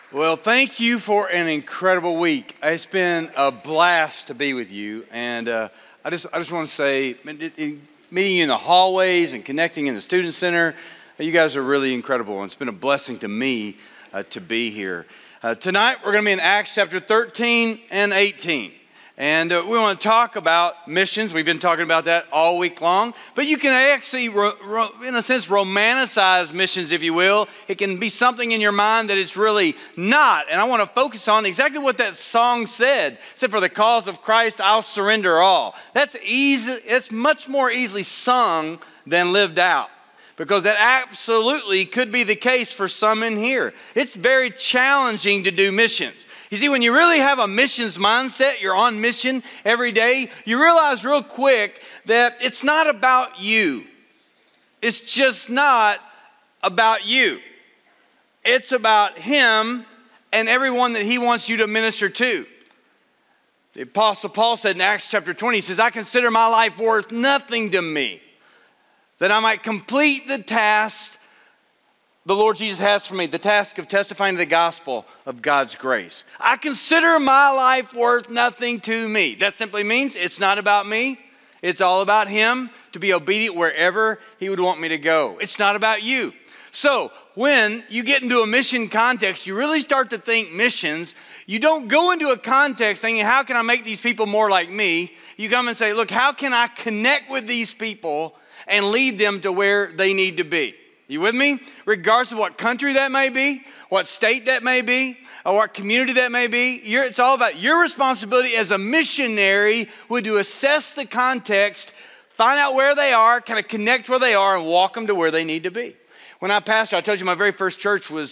Well, thank you for an incredible week. It's been a blast to be with you, and I just want to say, meeting you in the hallways and connecting in the student center, you guys are really incredible, and it's been a blessing to me to be here. Tonight, we're going to be in Acts chapter 13 and 18. And we want to talk about missions. We've been talking about that all week long. But you can actually, in a sense, romanticize missions, if you will. It can be something in your mind that it's really not. And I want to focus on exactly what that song said. It said, "For the cause of Christ, I'll surrender all." That's easy. It's much more easily sung than lived out, because that absolutely could be the case for some in here. It's very challenging to do missions. You see, when you really have a missions mindset, you're on mission every day, you realize real quick that it's not about you. It's just not about you. It's about Him and everyone that He wants you to minister to. The Apostle Paul said in Acts chapter 20, he says, "I consider my life worth nothing to me, that I might complete the task the Lord Jesus has for me, the task of testifying to the gospel of God's grace. I consider my life worth nothing to me." That simply means it's not about me. It's all about Him, to be obedient wherever He would want me to go. It's not about you. So when you get into a mission context, you really start to think missions. You don't go into a context thinking, how can I make these people more like me? You come and say, look, how can I connect with these people and lead them to where they need to be? You with me? Regardless of what country that may be, what state that may be, or what community that may be, it's all about your responsibility as a missionary would to assess the context, find out where they are, kind of connect where they are, and walk them to where they need to be. When I pastored, I told you my very first church was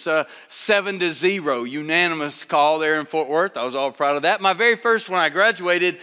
7-0, unanimous call there in Fort Worth. I was all proud of that. My very first, when I graduated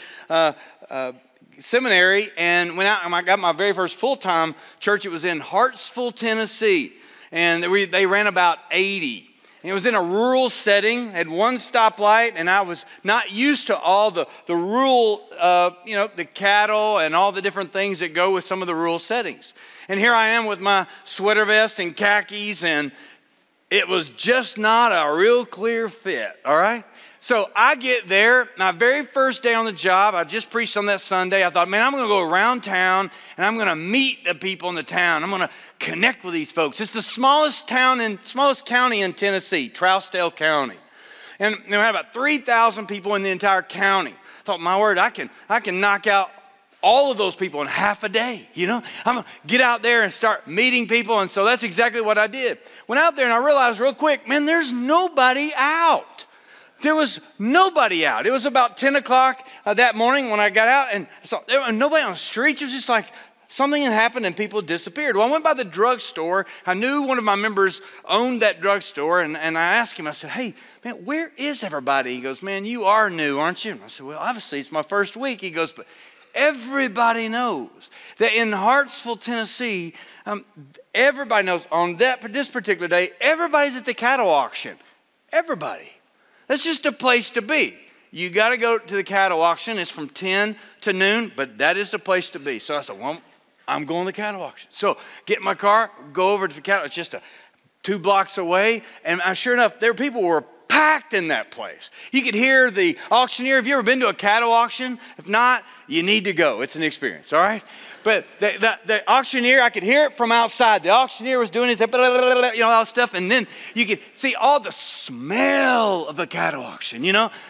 seminary and went out and I got my very first full-time church. It was in Hartsville, Tennessee, and they ran about 80. And it was in a rural setting, had one stoplight, and I was not used to all the rural, the cattle and all the different things that go with some of the rural settings. And here I am with my sweater vest and khakis, and it was just not a real clear fit, all right? So I get there, my very first day on the job, I just preached on that Sunday. I thought, man, I'm going to go around town and I'm going to meet the people in the town. I'm going to connect with these folks. It's the smallest county in Tennessee, Trousdale County. And we have about 3,000 people in the entire county. I thought, my word, I can knock out all of those people in half a day, I'm going to get out there and start meeting people. And so that's exactly what I did. Went out there and I realized real quick, man, there's nobody out. There was nobody out. It was about 10 o'clock that morning when I got out, and so there was nobody on the streets. It was just like something had happened and people disappeared. Well, I went by the drugstore. I knew one of my members owned that drugstore, and I asked him, I said, "Hey, man, where is everybody?" He goes, "Man, you are new, aren't you?" And I said, "Well, obviously, it's my first week." He goes, "But everybody knows that in Hartsville, Tennessee, everybody knows on this particular day, everybody's at the cattle auction. Everybody. That's just a place to be. You got to go to the cattle auction. It's from 10 to noon, but that is the place to be." So I said, well, I'm going to the cattle auction. So get in my car, go over to the cattle. It's just 2 blocks away. And sure enough, people were packed in that place. You could hear the auctioneer. Have you ever been to a cattle auction? If not, you need to go. It's an experience, all right? But the auctioneer, I could hear it from outside. The auctioneer was doing his, all that stuff. And then you could see all the smell of a cattle auction,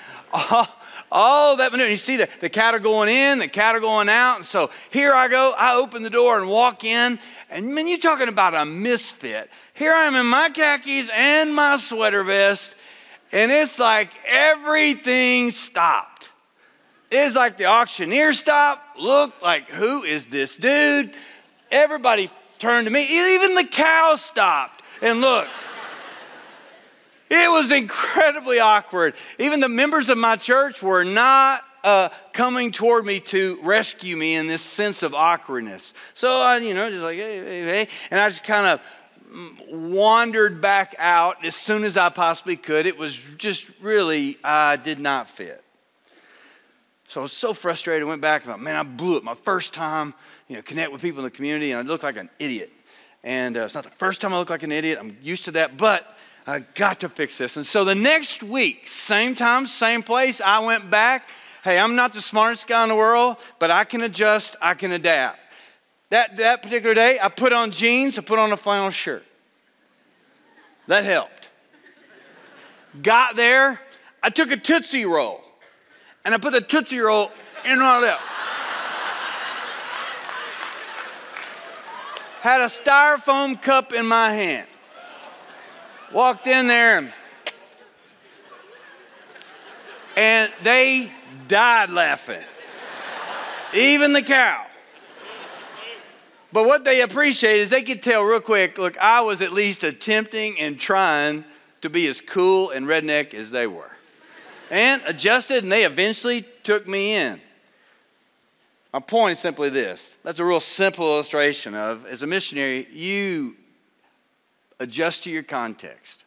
all that manure. You see the cattle going in, the cattle going out. And so here I go. I open the door and walk in. And man, you're talking about a misfit. Here I am in my khakis and my sweater vest. And it's like everything stopped. It's like the auctioneer stopped, looked like, who is this dude? Everybody turned to me. Even the cow stopped and looked. It was incredibly awkward. Even the members of my church were not coming toward me to rescue me in this sense of awkwardness. So I, just like, hey. And I just kind of wandered back out as soon as I possibly could. It was just really, I did not fit. So I was so frustrated. I went back and thought, man, I blew it. My first time, connect with people in the community, and I looked like an idiot. And it's not the first time I look like an idiot. I'm used to that. But I got to fix this. And so the next week, same time, same place, I went back. Hey, I'm not the smartest guy in the world, but I can adjust, I can adapt. That particular day, I put on jeans, I put on a flannel shirt. That helped. Got there, I took a Tootsie Roll, and I put the Tootsie Roll in my lip. Had a styrofoam cup in my hand. Walked in there, and they died laughing. Even the cow. But what they appreciate is they could tell real quick, look, I was at least attempting and trying to be as cool and redneck as they were. And adjusted, and they eventually took me in. My point is simply this. That's a real simple illustration of, as a missionary, you adjust to your context.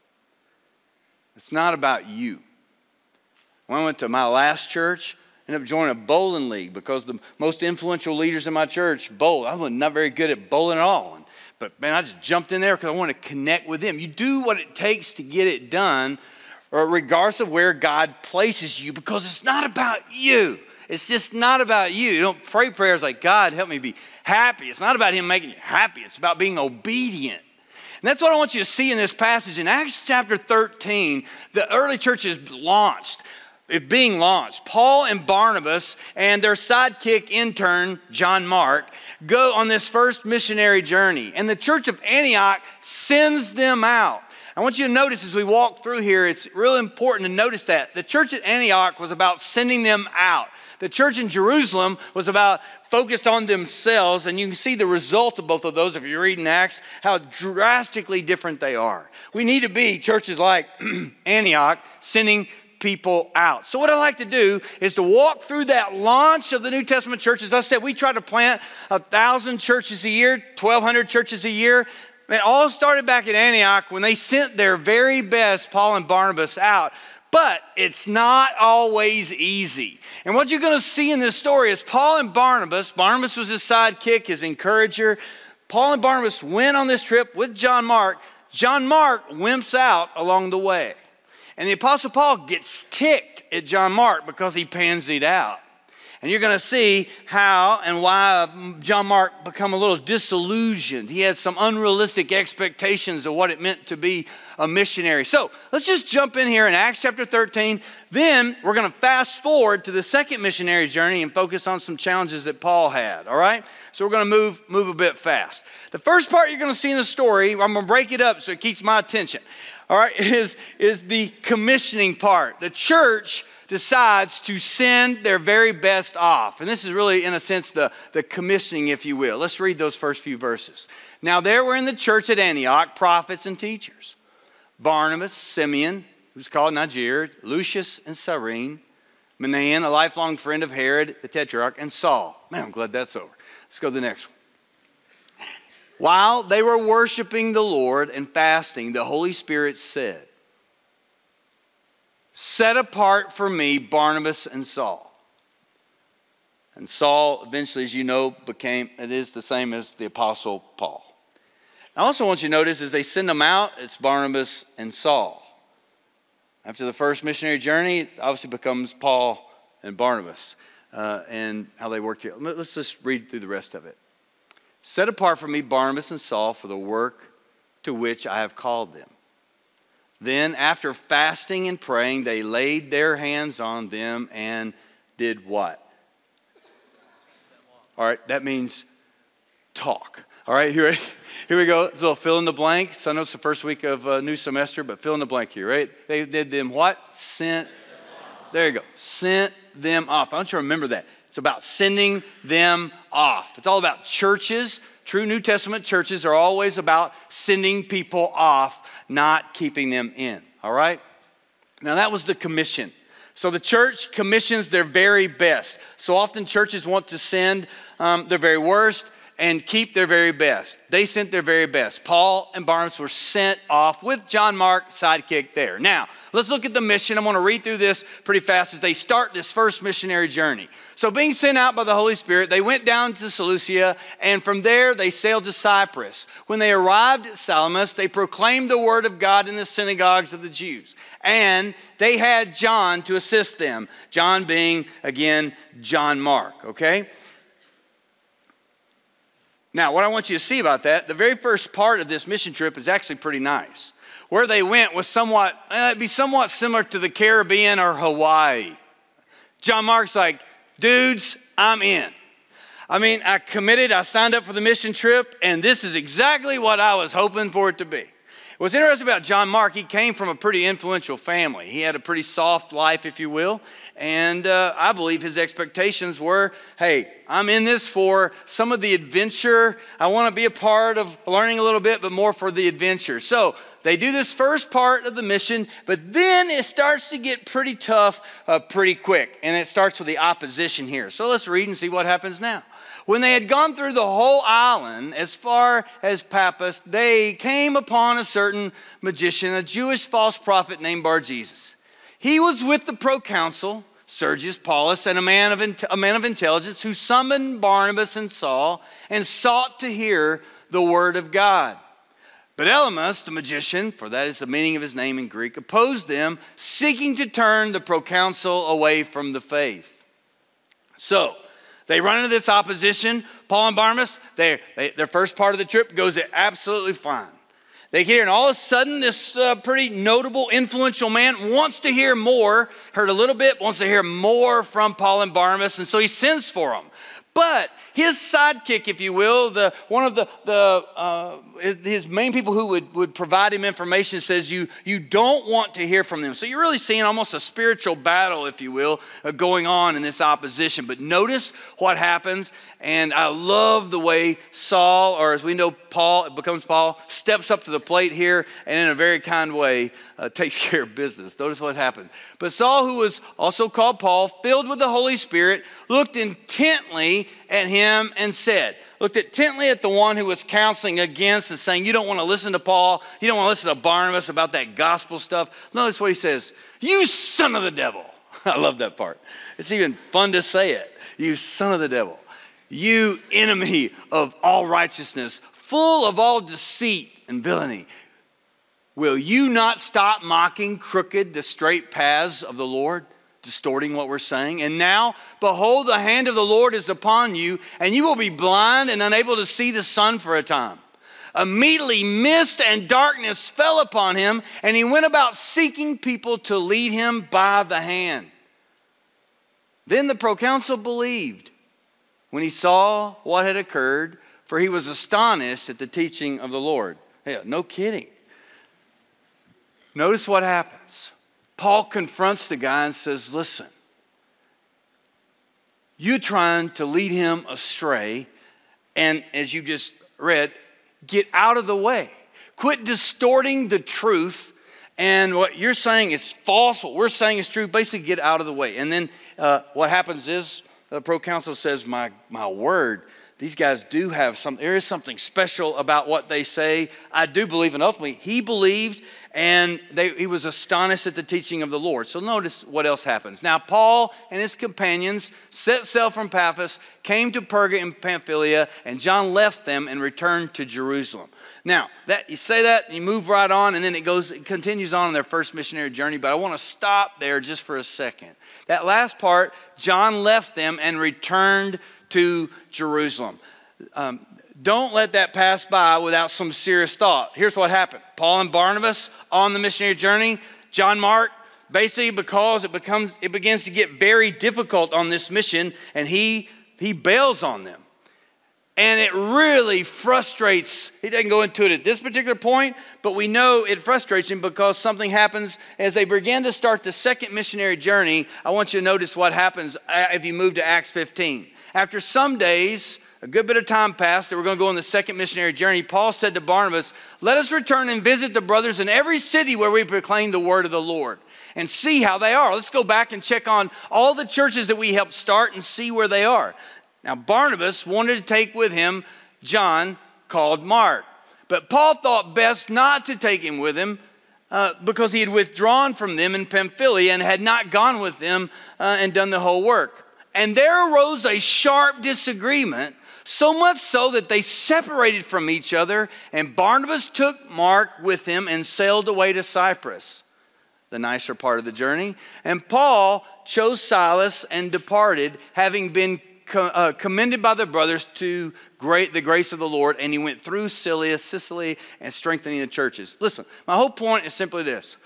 It's not about you. When I went to my last church, I ended up joining a bowling league because the most influential leaders in my church bowled. I was not very good at bowling at all. But man, I just jumped in there because I wanted to connect with them. You do what it takes to get it done, or regardless of where God places you, because it's not about you. It's just not about you. You don't pray prayers like, God, help me be happy. It's not about him making you happy. It's about being obedient. And that's what I want you to see in this passage. In Acts chapter 13, the early church is launched. It's being launched. Paul and Barnabas and their sidekick intern, John Mark, go on this first missionary journey. And the church of Antioch sends them out. I want you to notice as we walk through here, it's real important to notice that. The church at Antioch was about sending them out. The church in Jerusalem was about focused on themselves, and you can see the result of both of those if you read in Acts, how drastically different they are. We need to be churches like Antioch, sending people out. So what I like to do is to walk through that launch of the New Testament church. As I said, we try to plant 1,000 churches a year, 1,200 churches a year. It all started back at Antioch when they sent their very best, Paul and Barnabas, out. But it's not always easy. And what you're going to see in this story is Paul and Barnabas was his sidekick, his encourager. Paul and Barnabas went on this trip with John Mark. John Mark wimps out along the way. And the Apostle Paul gets ticked at John Mark because he pansied out. And you're going to see how and why John Mark become a little disillusioned. He had some unrealistic expectations of what it meant to be a missionary. So let's just jump in here in Acts chapter 13. Then we're going to fast forward to the second missionary journey and focus on some challenges that Paul had, all right? So we're going to move a bit fast. The first part you're going to see in the story, I'm going to break it up so it keeps my attention, all right, is the commissioning part. The church decides to send their very best off. And this is really, in a sense, the commissioning, if you will. Let's read those first few verses. Now there were in the church at Antioch prophets and teachers. Barnabas, Simeon, who's called Niger, Lucius and Cyrene, Manaen, a lifelong friend of Herod the Tetrarch, and Saul. Man, I'm glad that's over. Let's go to the next one. While they were worshiping the Lord and fasting, the Holy Spirit said, set apart for me Barnabas and Saul. And Saul eventually, as you know, it is the same as the Apostle Paul. I also want you to notice as they send them out, it's Barnabas and Saul. After the first missionary journey, it obviously becomes Paul and Barnabas and how they work together. Let's just read through the rest of it. Set apart for me Barnabas and Saul for the work to which I have called them. Then, after fasting and praying, they laid their hands on them and did what? All right, that means talk. All right, here we go. So fill in the blank. So I know it's the first week of a new semester, but fill in the blank here, right? They did them what? Sent. There you go. Sent them off. I want you to remember that. It's about sending them off. It's all about churches. True New Testament churches are always about sending people off, not keeping them in, all right? Now that was the commission. So the church commissions their very best. So often churches want to send their very worst. and keep their very best. They sent their very best. Paul and Barnabas were sent off with John Mark, sidekick there. Now, let's look at the mission. I'm going to read through this pretty fast as they start this first missionary journey. So being sent out by the Holy Spirit, they went down to Seleucia, and from there they sailed to Cyprus. When they arrived at Salamis, they proclaimed the word of God in the synagogues of the Jews. And they had John to assist them. John being, again, John Mark, okay? Now, what I want you to see about that, the very first part of this mission trip is actually pretty nice. Where they went was somewhat similar to the Caribbean or Hawaii. John Mark's like, dudes, I'm in. I mean, I committed, I signed up for the mission trip, and this is exactly what I was hoping for it to be. What's interesting about John Mark, he came from a pretty influential family. He had a pretty soft life, if you will, and I believe his expectations were, hey, I'm in this for some of the adventure. I want to be a part of learning a little bit, but more for the adventure. So they do this first part of the mission, but then it starts to get pretty tough pretty quick, and it starts with the opposition here. So let's read and see what happens now. When they had gone through the whole island as far as Paphos, they came upon a certain magician, a Jewish false prophet named Bar-Jesus. He was with the proconsul, Sergius Paulus, and a man of intelligence who summoned Barnabas and Saul and sought to hear the word of God. But Elymas, the magician, for that is the meaning of his name in Greek, opposed them, seeking to turn the proconsul away from the faith. So they run into this opposition. Paul and Barnabas, their first part of the trip goes absolutely fine. They get here, and all of a sudden, this pretty notable, influential man wants to hear more, heard a little bit, wants to hear more from Paul and Barnabas, and so he sends for them. But his sidekick, if you will, one of his main people who would provide him information says you don't want to hear from them. So you're really seeing almost a spiritual battle, if you will, going on in this opposition. But notice what happens, and I love the way Saul, or as we know Paul, it becomes Paul, steps up to the plate here and in a very kind way takes care of business. Notice what happened. But Saul, who was also called Paul, filled with the Holy Spirit, looked intently at him and said, looked intently at the one who was counseling against and saying, you don't want to listen to Paul, you don't want to listen to Barnabas about that gospel stuff. Notice what he says, you son of the devil. I love that part. It's even fun to say it. You son of the devil. You enemy of all righteousness, full of all deceit and villainy. Will you not stop mocking crooked the straight paths of the Lord? Distorting what we're saying. And now, behold, the hand of the Lord is upon you, and you will be blind and unable to see the sun for a time. Immediately, mist and darkness fell upon him, and he went about seeking people to lead him by the hand. Then the proconsul believed when he saw what had occurred, for he was astonished at the teaching of the Lord. Yeah, no kidding. Notice what happens. Paul confronts the guy and says, listen, you're trying to lead him astray, and as you just read, get out of the way. Quit distorting the truth, and what you're saying is false, what we're saying is true. Basically, get out of the way. And then what happens is the proconsul says, my word, these guys do have something. There is something special about what they say. I do believe, and ultimately he believed, and he was astonished at the teaching of the Lord. So notice what else happens. Now Paul and his companions set sail from Paphos, came to Perga in Pamphylia, and John left them and returned to Jerusalem. Now, that you say that, and you move right on, and then it continues on in their first missionary journey, but I want to stop there just for a second. That last part, John left them and returned to Jerusalem. Don't let that pass by without some serious thought. Here's what happened. Paul and Barnabas on the missionary journey. John Mark, basically because it begins to get very difficult on this mission, and he bails on them. And it really frustrates, he doesn't go into it at this particular point, but we know it frustrates him because something happens as they begin to start the second missionary journey. I want you to notice what happens if you move to Acts 15. After some days, a good bit of time passed that we're going to go on the second missionary journey. Paul said to Barnabas, let us return and visit the brothers in every city where we proclaim the word of the Lord and see how they are. Let's go back and check on all the churches that we helped start and see where they are. Now, Barnabas wanted to take with him John called Mark. But Paul thought best not to take him with him because he had withdrawn from them in Pamphylia and had not gone with them and done the whole work. And there arose a sharp disagreement, so much so that they separated from each other, and Barnabas took Mark with him and sailed away to Cyprus, the nicer part of the journey. And Paul chose Silas and departed, having been commended by the brothers to the grace of the Lord, and he went through Syria, Sicily, and strengthening the churches. Listen, my whole point is simply this.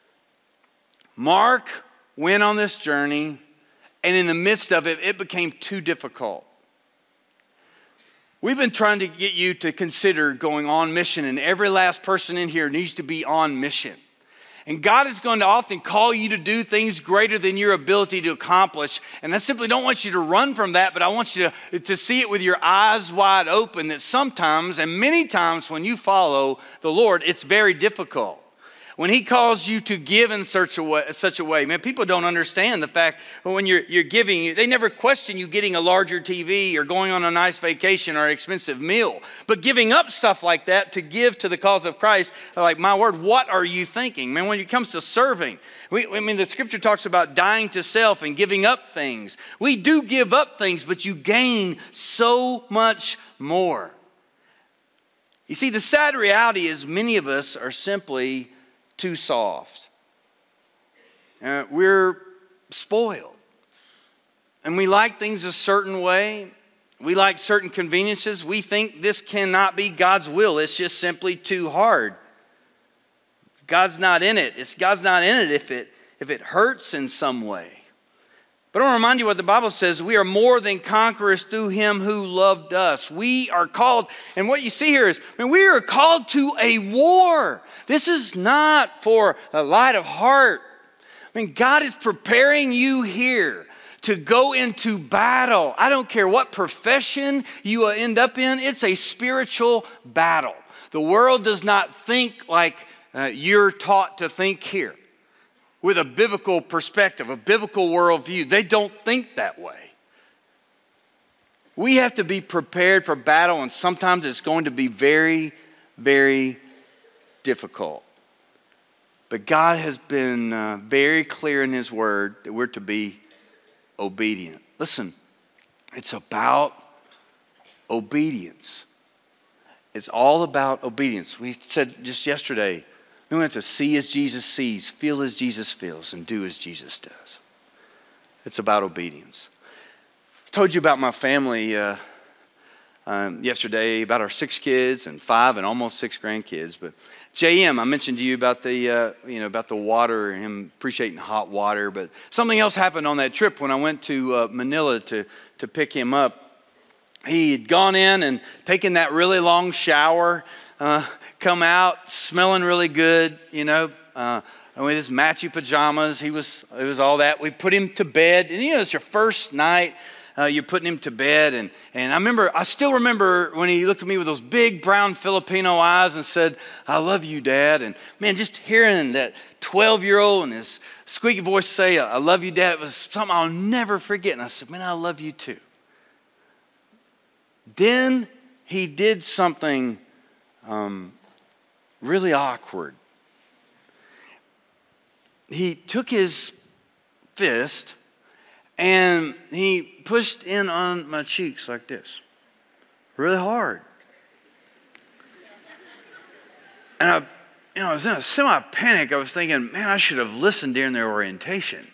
Mark went on this journey, and in the midst of it, it became too difficult. We've been trying to get you to consider going on mission, and every last person in here needs to be on mission. And God is going to often call you to do things greater than your ability to accomplish. And I simply don't want you to run from that, but I want you to see it with your eyes wide open, that sometimes and many times when you follow the Lord, it's very difficult. When he calls you to give in such a way, man, people don't understand the fact that when you're giving, they never question you getting a larger TV or going on a nice vacation or an expensive meal. But giving up stuff like that to give to the cause of Christ, like, my word, what are you thinking? Man, when it comes to serving, the scripture talks about dying to self and giving up things. We do give up things, but you gain so much more. You see, the sad reality is many of us are simply too soft. We're spoiled. And we like things a certain way. We like certain conveniences. We think this cannot be God's will. It's just simply too hard. God's not in it. God's not in it if it hurts in some way. But I want to remind you what the Bible says. We are more than conquerors through him who loved us. We are called, and what you see here is, we are called to a war. This is not for a light of heart. God is preparing you here to go into battle. I don't care what profession you end up in. It's a spiritual battle. The world does not think like you're taught to think here. With a biblical perspective, a biblical worldview. They don't think that way. We have to be prepared for battle, and sometimes it's going to be very, very difficult. But God has been very clear in his word that we're to be obedient. Listen, it's about obedience. It's all about obedience. We said just yesterday, we have to see as Jesus sees, feel as Jesus feels, and do as Jesus does. It's about obedience. I told you about my family yesterday, about our 6 kids and 5 and almost 6 grandkids. But JM, I mentioned to you about about the water and him appreciating hot water. But something else happened on that trip when I went to Manila to pick him up. He had gone in and taken that really long shower. Come out smelling really good, and with his matchy pajamas. It was all that. We put him to bed, and it's your first night. You're putting him to bed, and I still remember when he looked at me with those big brown Filipino eyes and said, "I love you, Dad." And man, just hearing that 12-year-old and his squeaky voice say, "I love you, Dad," it was something I'll never forget. And I said, "Man, I love you too." Then he did something really awkward. He took his fist and he pushed in on my cheeks like this, really hard. And I was in a semi-panic. I was thinking, man, I should have listened during their orientation,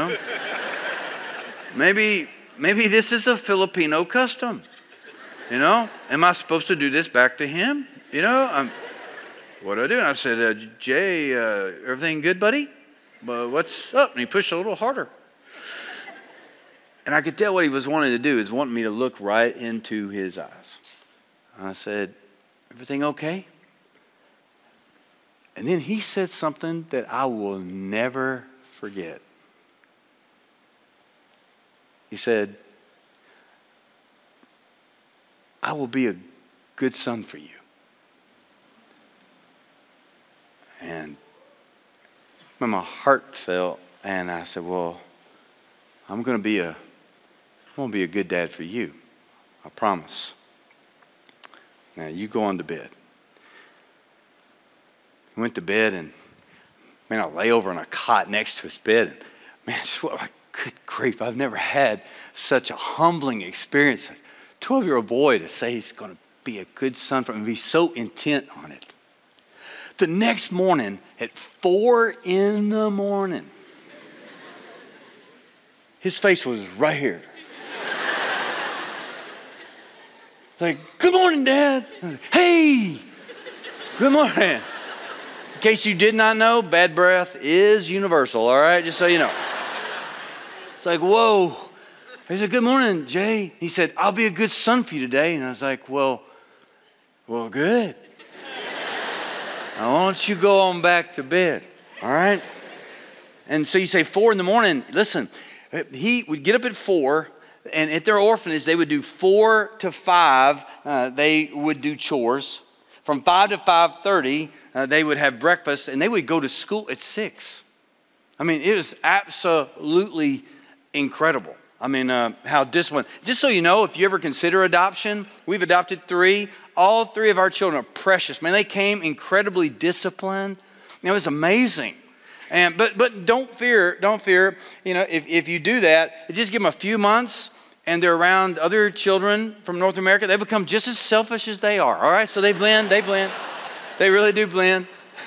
Maybe this is a Filipino custom, Am I supposed to do this back to him? What do I do? And I said, Jay, everything good, buddy? What's up? And he pushed a little harder. And I could tell what he was wanting to do is wanting me to look right into his eyes. And I said, everything okay? And then he said something that I will never forget. He said, I will be a good son for you. And my heart fell, and I said, well, I'm going to be a good dad for you. I promise. Now, you go on to bed. He went to bed, and, man, I lay over on a cot next to his bed. And, man, just like, good grief, I've never had such a humbling experience. A 12-year-old boy to say he's going to be a good son for him, and be so intent on it. The next morning at 4 a.m, his face was right here. Like, good morning, Dad. Hey, good morning. In case you did not know, bad breath is universal, all right? Just so you know. It's like, whoa. He said, good morning, Jay. He said, I'll be a good son for you today. And I was like, well, good. Now, why don't you go on back to bed, all right? And so you say 4 a.m. Listen, he would get up at 4, and at their orphanage, they would do 4 to 5. They would do chores. From 5 to 5:30, they would have breakfast, and they would go to school at 6. I mean, it was absolutely incredible. I mean, how disciplined. Just so you know, if you ever consider adoption, we've adopted 3. All 3 of our children are precious. Man, they came incredibly disciplined. It was amazing. And but don't fear. You know, if you do that, just give them a few months, and they're around other children from North America. They become just as selfish as they are. All right, so they blend. They really do blend.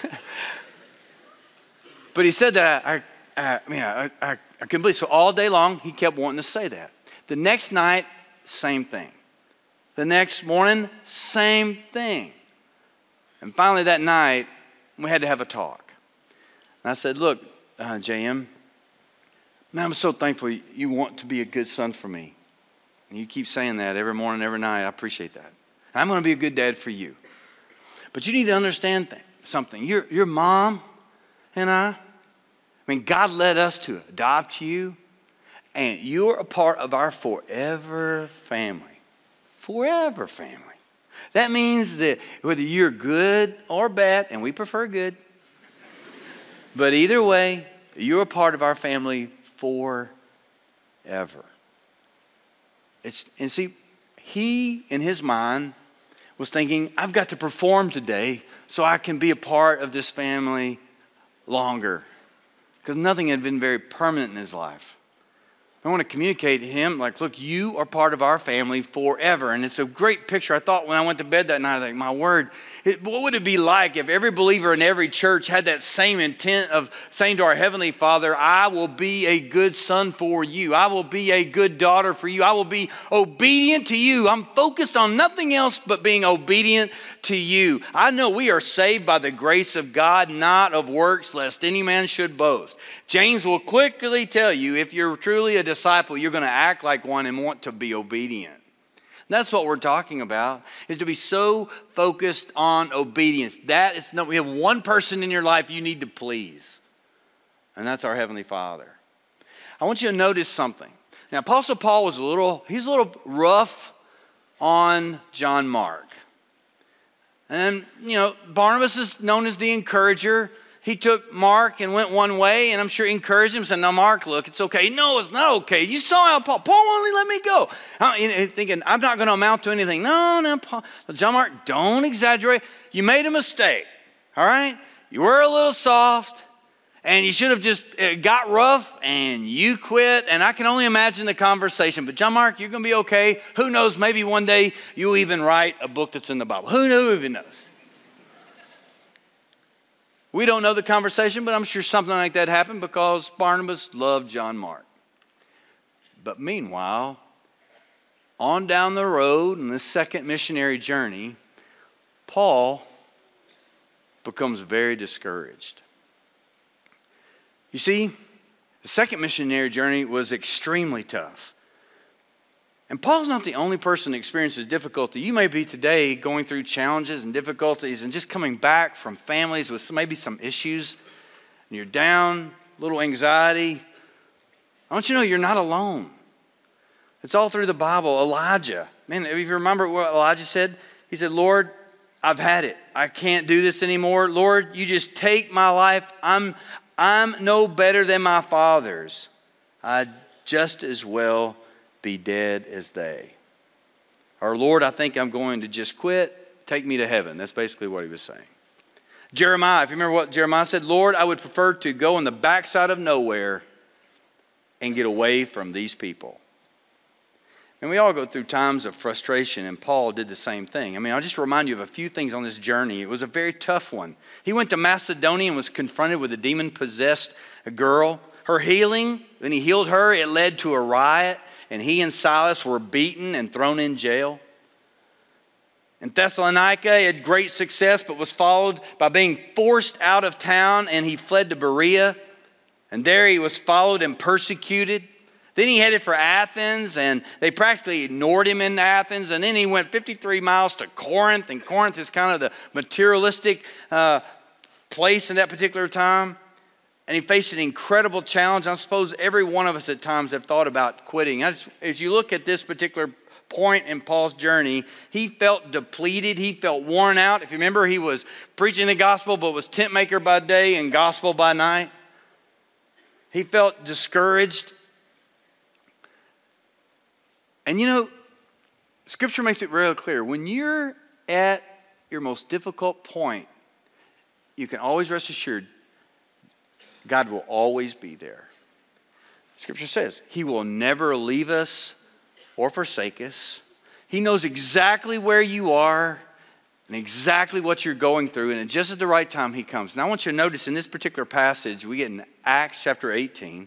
But he said that I couldn't believe. So all day long, he kept wanting to say that. The next night, same thing. The next morning, same thing. And finally that night, we had to have a talk. And I said, look, JM, man, I'm so thankful you want to be a good son for me. And you keep saying that every morning, every night. I appreciate that. I'm going to be a good dad for you. But you need to understand something. Your mom and I mean, God led us to adopt you, and you're a part of our forever family. Forever family. That means that whether you're good or bad, and we prefer good, but either way, you're a part of our family forever. And see, he, in his mind, was thinking, I've got to perform today so I can be a part of this family longer. Because nothing had been very permanent in his life. I want to communicate to him, like, look, you are part of our family forever. And it's a great picture. I thought when I went to bed that night, like, my word, what would it be like if every believer in every church had that same intent of saying to our Heavenly Father, I will be a good son for you. I will be a good daughter for you. I will be obedient to you. I'm focused on nothing else but being obedient to you. I know we are saved by the grace of God, not of works, lest any man should boast. James will quickly tell you, if you're truly a disciple, you're going to act like one and want to be obedient. And that's what we're talking about, is to be so focused on obedience. We have one person in your life you need to please, and that's our Heavenly Father. I want you to notice something. Now, Apostle Paul was a little rough on John Mark. And, you know, Barnabas is known as the encourager. He took Mark and went one way, and I'm sure he encouraged him, said, no, Mark, look, it's okay. No, it's not okay. You saw how Paul won't let me go. Thinking, I'm not going to amount to anything. No, Paul. John Mark, don't exaggerate. You made a mistake, all right? You were a little soft, and you should have just got rough, and you quit. And I can only imagine the conversation. But John Mark, you're going to be okay. Who knows, maybe one day you'll even write a book that's in the Bible. Who even knows? We don't know the conversation, but I'm sure something like that happened because Barnabas loved John Mark. But meanwhile, on down the road in the second missionary journey, Paul becomes very discouraged. You see, the second missionary journey was extremely tough. And Paul's not the only person that experiences difficulty. You may be today going through challenges and difficulties and just coming back from families with maybe some issues, and you're down, a little anxiety. I want you to know you're not alone. It's all through the Bible. Elijah, man, if you remember what Elijah said, he said, Lord, I've had it. I can't do this anymore. Lord, you just take my life. I'm no better than my fathers. I'd just as well be dead as they. Or Lord, I think I'm going to just quit take me to heaven. That's basically what he was saying. Jeremiah, if you remember what Jeremiah said, Lord, I would prefer to go on the backside of nowhere and get away from these people. And we all go through times of frustration, and Paul did the same thing. I mean, I'll just remind you of a few things on this journey. It was a very tough one. He went to Macedonia and was confronted with a demon-possessed girl. Her healing, when he healed her, it led to a riot, and he and Silas were beaten and thrown in jail. In Thessalonica, he had great success, but was followed by being forced out of town, and he fled to Berea. And there he was followed and persecuted. Then he headed for Athens, and they practically ignored him in Athens. And then he went 53 miles to Corinth, and Corinth is kind of the materialistic place in that particular time. And he faced an incredible challenge. I suppose every one of us at times have thought about quitting. As you look at this particular point in Paul's journey, he felt depleted. He felt worn out. If you remember, he was preaching the gospel, but was tent maker by day and gospel by night. He felt discouraged. And you know, Scripture makes it real clear. When you're at your most difficult point, you can always rest assured God will always be there. Scripture says He will never leave us or forsake us. He knows exactly where you are and exactly what you're going through, and just at the right time He comes. Now I want you to notice in this particular passage, we get in Acts chapter 18,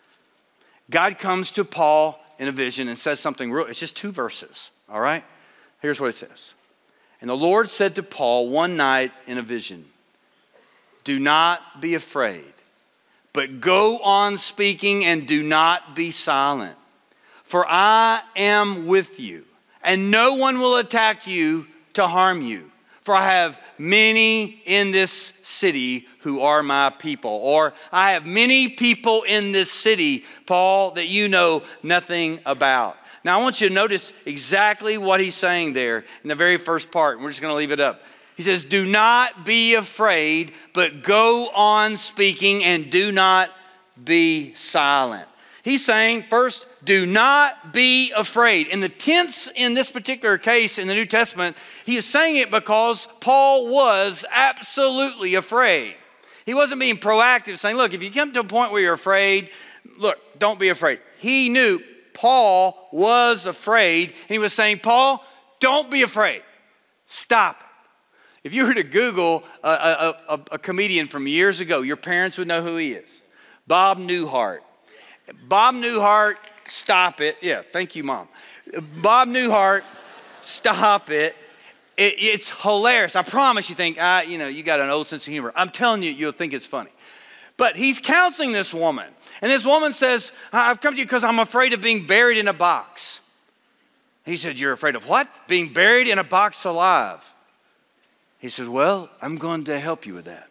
God comes to Paul in a vision and says something real. It's just 2 verses, all right? Here's what it says. And the Lord said to Paul one night in a vision, do not be afraid, but go on speaking and do not be silent. For I am with you, and no one will attack you to harm you. For I have many in this city who are my people. Or I have many people in this city, Paul, that you know nothing about. Now I want you to notice exactly what he's saying there in the very first part. We're just going to leave it up. He says, do not be afraid, but go on speaking and do not be silent. He's saying, first, do not be afraid. In the tense in this particular case in the New Testament, he is saying it because Paul was absolutely afraid. He wasn't being proactive, saying, look, if you come to a point where you're afraid, look, don't be afraid. He knew Paul was afraid, and he was saying, Paul, don't be afraid. Stop it. If you were to Google a comedian from years ago, your parents would know who he is. Bob Newhart. Bob Newhart, stop it. Yeah, thank you, Mom. Bob Newhart, stop it. It's hilarious. I promise you think, you got an old sense of humor. I'm telling you, you'll think it's funny. But he's counseling this woman. And this woman says, I've come to you because I'm afraid of being buried in a box. He said, you're afraid of what? Being buried in a box alive. He says, well, I'm going to help you with that.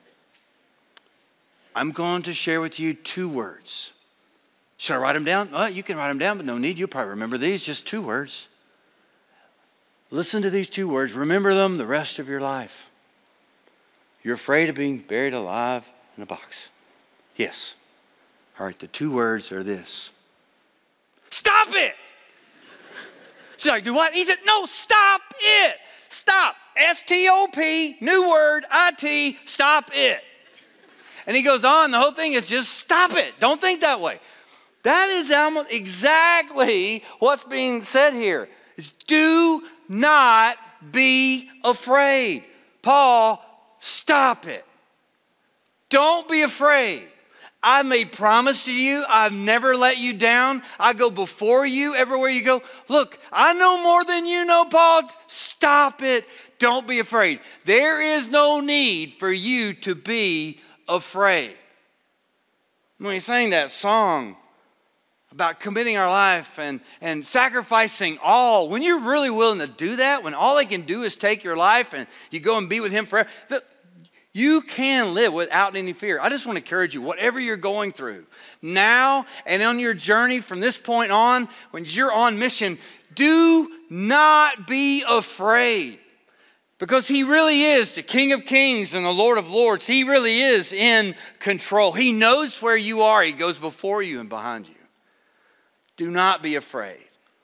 I'm going to share with you 2 words. Should I write them down? Well, you can write them down, but no need. You'll probably remember these, just 2 words. Listen to these 2 words. Remember them the rest of your life. You're afraid of being buried alive in a box. Yes. All right, the 2 words are this. Stop it! She's like, do what? He said, no, stop it. Stop. S-T-O-P, new word, I-T, stop it. And he goes on, the whole thing is just stop it. Don't think that way. That is exactly what's being said here. Is do not be afraid. Paul, stop it. Don't be afraid. I made promise to you. I've never let you down. I go before you everywhere you go. Look, I know more than you know, Paul. Stop it. Don't be afraid. There is no need for you to be afraid. When we sang that song about committing our life and sacrificing all, when you're really willing to do that, when all they can do is take your life and you go and be with Him forever, you can live without any fear. I just want to encourage you, whatever you're going through now and on your journey from this point on, when you're on mission, do not be afraid. Because He really is the King of Kings and the Lord of Lords. He really is in control. He knows where you are. He goes before you and behind you. Do not be afraid.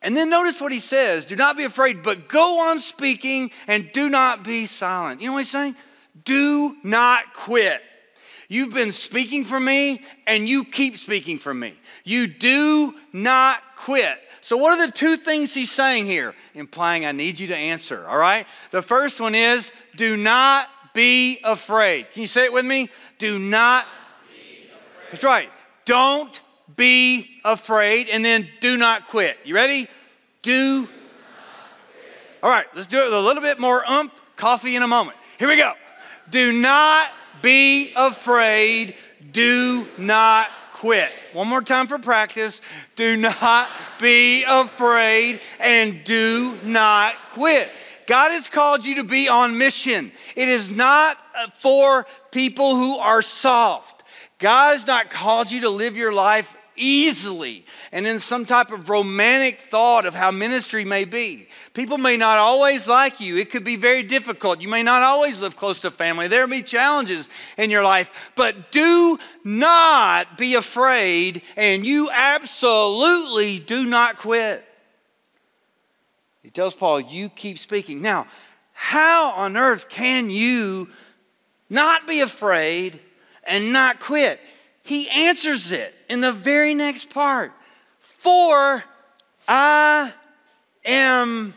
And then notice what he says. Do not be afraid, but go on speaking and do not be silent. You know what he's saying? Do not quit. You've been speaking for me and you keep speaking for me. You do not quit. So what are the two things he's saying here? Implying I need you to answer, all right? The first one is do not be afraid. Can you say it with me? Do not be afraid. That's right. Don't be afraid, and then do not quit. You ready? Do not quit. All right, let's do it with a little bit more coffee in a moment. Here we go. Do not be afraid. Do not quit. One more time for practice. Do not be afraid and do not quit. God has called you to be on mission. It is not for people who are soft. God has not called you to live your life easily and in some type of romantic thought of how ministry may be. People may not always like you. It could be very difficult. You may not always live close to family. There will be challenges in your life. But do not be afraid, and you absolutely do not quit. He tells Paul, you keep speaking. Now, how on earth can you not be afraid and not quit? He answers it in the very next part. For I am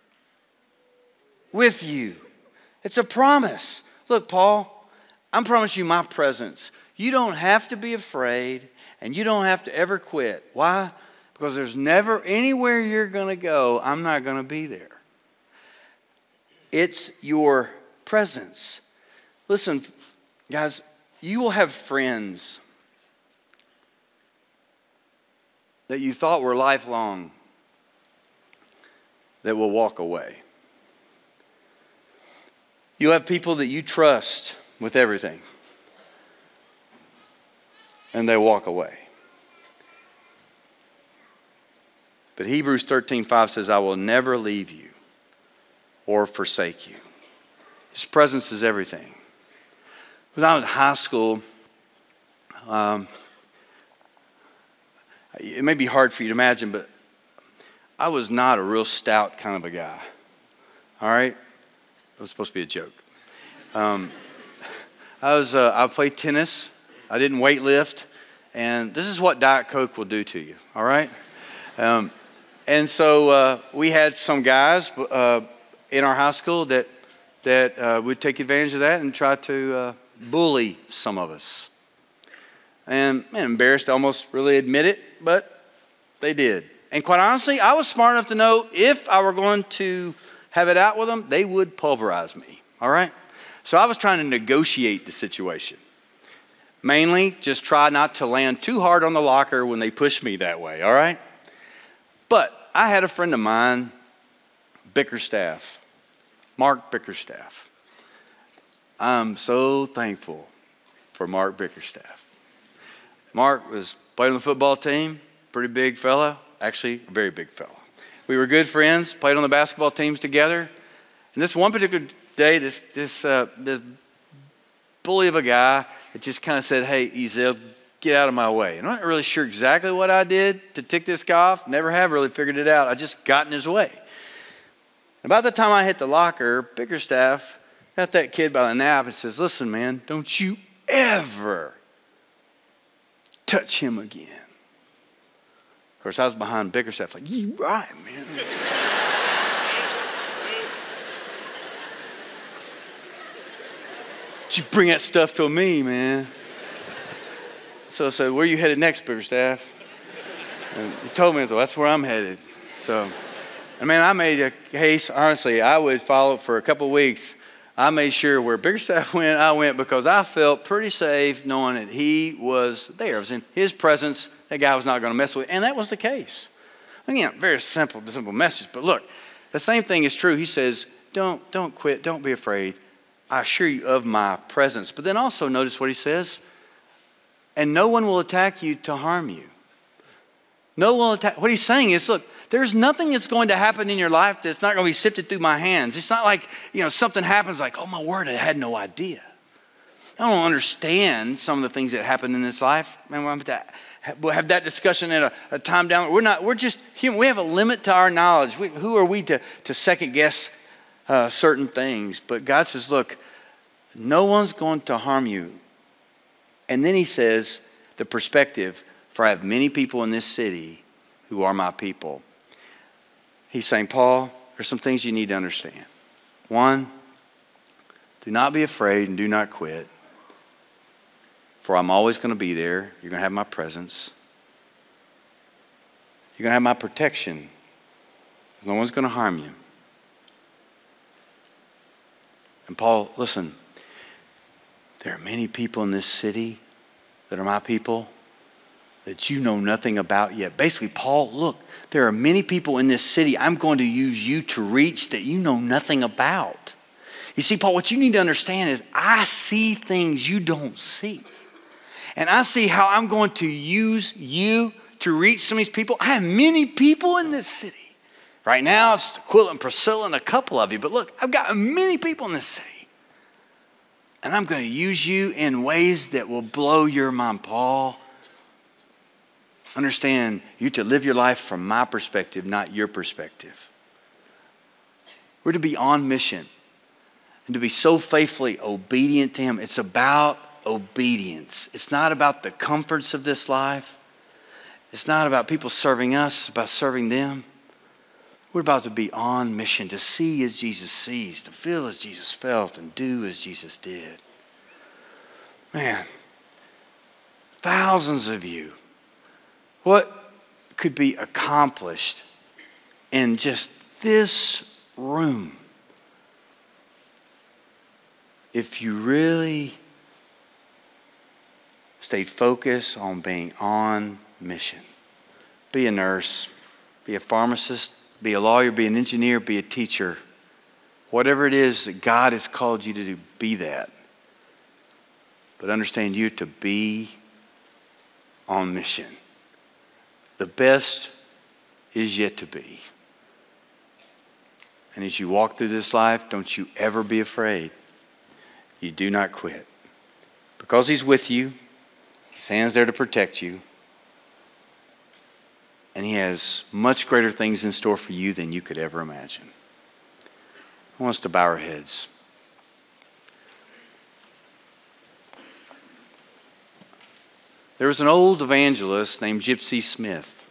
with you. It's a promise. Look, Paul, I promise you my presence. You don't have to be afraid and you don't have to ever quit. Why? Because there's never anywhere you're going to go, I'm not going to be there. It's your presence. Listen, guys, you will have friends that you thought were lifelong that will walk away. You have people that you trust with everything, and they walk away. But Hebrews 13:5 says, I will never leave you or forsake you. His presence is everything. When I was in high school, it may be hard for you to imagine, but I was not a real stout kind of a guy. All right? It was supposed to be a joke. I played tennis. I didn't weight lift. And this is what Diet Coke will do to you. All right? And so we had some guys in our high school that would take advantage of that and try to bully some of us. And man, embarrassed to almost really admit it, but they did. And quite honestly, I was smart enough to know if I were going to have it out with them, they would pulverize me, all right? So I was trying to negotiate the situation. Mainly, just try not to land too hard on the locker when they push me that way, all right? But I had a friend of mine, Bickerstaff, Mark Bickerstaff. I'm so thankful for Mark Bickerstaff. Mark played on the football team, pretty big fella, actually a very big fella. We were good friends, played on the basketball teams together. And this one particular day, this bully of a guy, it just kind of said, hey, Ezel, get out of my way. And I'm not really sure exactly what I did to tick this guy off. Never have really figured it out. I just got in his way. About the time I hit the locker, Bickerstaff got that kid by the nap and says, listen, man, don't you ever touch him again. Of course, I was behind Bickerstaff like, you right, man. You bring that stuff to me, man. So I said, where are you headed next, Bickerstaff? And he told me, so that's where I'm headed. So, I mean, I made a case, honestly, I would follow for a couple of weeks. I made sure where Bickerstaff went, I went because I felt pretty safe knowing that he was there. I was in his presence. That guy was not going to mess with it. And that was the case. Again, very simple message. But look, the same thing is true. He says, don't quit. Don't be afraid. I assure you of my presence. But then also notice what he says. And no one will attack you to harm you. No one will attack. What he's saying is, look, there's nothing that's going to happen in your life that's not going to be sifted through my hands. It's not like, something happens like, oh my word, I had no idea. I don't understand some of the things that happen in this life. Man, we'll have that discussion at a time down. We're just human. We have a limit to our knowledge. Who are we to second guess certain things? But God says, look, no one's going to harm you. And then he says, the perspective, for I have many people in this city who are my people. He's saying, Paul, there's some things you need to understand. One, do not be afraid and do not quit. For I'm always going to be there. You're going to have my presence. You're going to have my protection. No one's going to harm you. And Paul, listen, there are many people in this city that are my people that you know nothing about yet. Basically, Paul, look, there are many people in this city I'm going to use you to reach that you know nothing about. You see, Paul, what you need to understand is I see things you don't see. And I see how I'm going to use you to reach some of these people. I have many people in this city. Right now, it's Aquila and Priscilla and a couple of you. But look, I've got many people in this city. And I'm going to use you in ways that will blow your mind. Paul, understand, you to live your life from my perspective, not your perspective. We're to be on mission and to be so faithfully obedient to him. It's about obedience. It's not about the comforts of this life. It's not about people serving us. It's about serving them. We're about to be on mission, to see as Jesus sees, to feel as Jesus felt, and do as Jesus did. Man, thousands of you. What could be accomplished in just this room if you really stayed focused on being on mission? Be a nurse, be a pharmacist, be a lawyer, be an engineer, be a teacher. Whatever it is that God has called you to do, be that. But understand you to be on mission. The best is yet to be. And as you walk through this life, don't you ever be afraid. You do not quit. Because he's with you, his hand's there to protect you. And he has much greater things in store for you than you could ever imagine. I want us to bow our heads. There was an old evangelist named Gypsy Smith.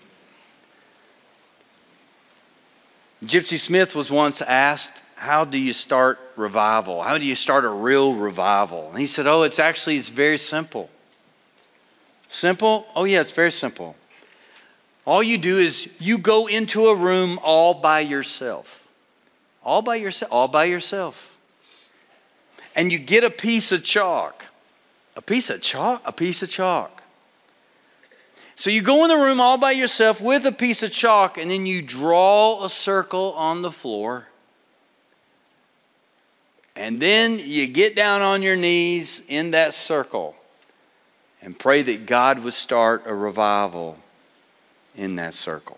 Gypsy Smith was once asked, how do you start revival? How do you start a real revival? And he said, it's very simple. Simple? Oh yeah, it's very simple. All you do is you go into a room all by yourself. All by yourself. All by yourself. And you get a piece of chalk. A piece of chalk? A piece of chalk. So you go in the room all by yourself with a piece of chalk, and then you draw a circle on the floor. And then you get down on your knees in that circle and pray that God would start a revival in that circle.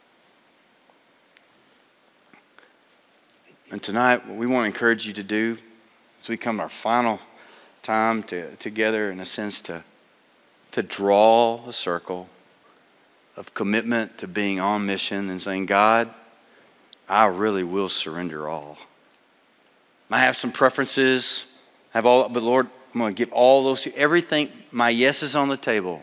And tonight, what we want to encourage you to do as we come to our final time together, in a sense, to draw a circle of commitment to being on mission and saying, God, I really will surrender all. I have some preferences, but Lord, I'm going to give all those to you. Everything, my yes is on the table.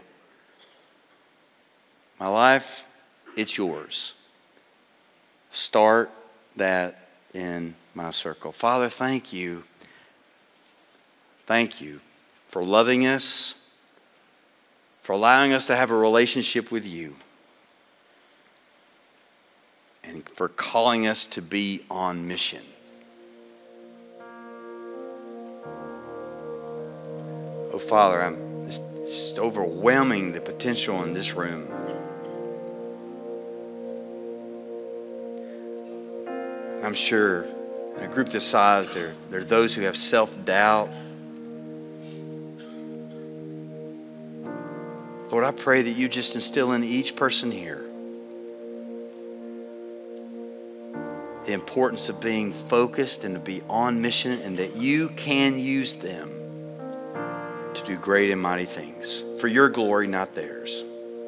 My life, it's yours. Start that in my circle. Father, thank you. Thank you for loving us, for allowing us to have a relationship with you, and for calling us to be on mission. Oh, Father, it's just overwhelming the potential in this room. I'm sure in a group this size, there are those who have self-doubt. Lord, I pray that you just instill in each person here the importance of being focused and to be on mission, and that you can use them to do great and mighty things for your glory, not theirs.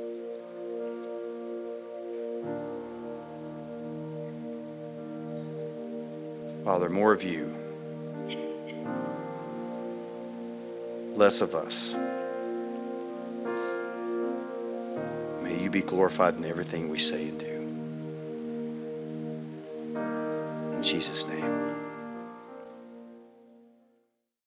Father, more of you, less of us. May you be glorified in everything we say and do. In Jesus' name.